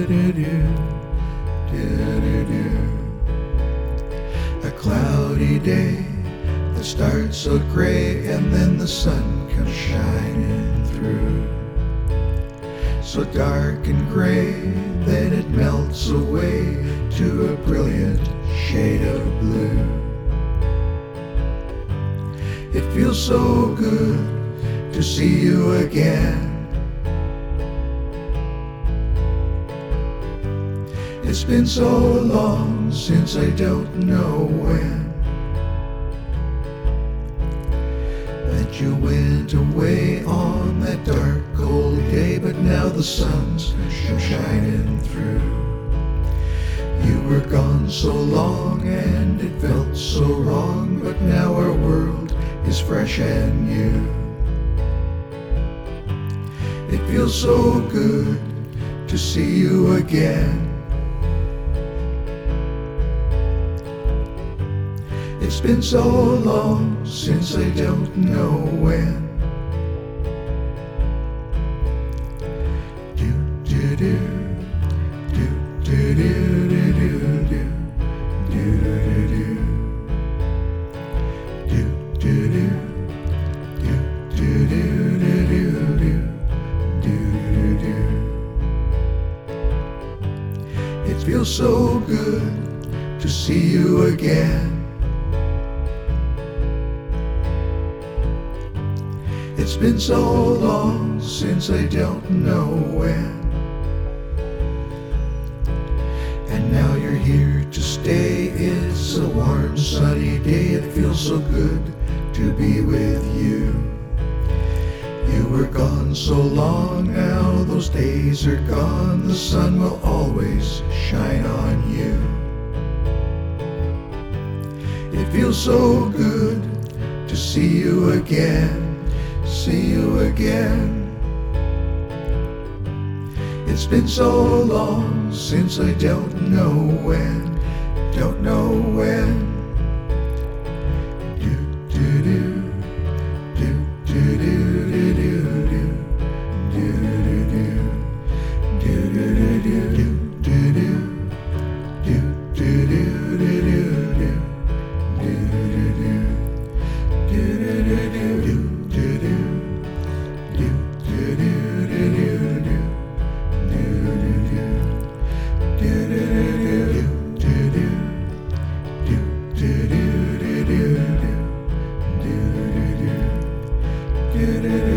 A cloudy day that starts so gray, and then the sun comes shining through. So dark and gray that it melts away to a brilliant shade of blue. It feels so good to see you again. It's been so long since I don't know when that you went away on that dark cold day, but now the sun's shining through. You were gone so long and it felt so wrong, but now our world is fresh and new. It feels so good to see you again. It's been so long since I don't know when. Do do do do do do do do do do do do. It feels so good to see you again. It's been so long since I don't know when. And now you're here to stay. It's a warm, sunny day. It feels so good to be with you. You were gone so long, now those days are gone. The sun will always shine on you. It feels so good to see you again. See you again. It's been so long since I don't know when. Don't know when. Do do do do do do do do do do do do do do do do do do.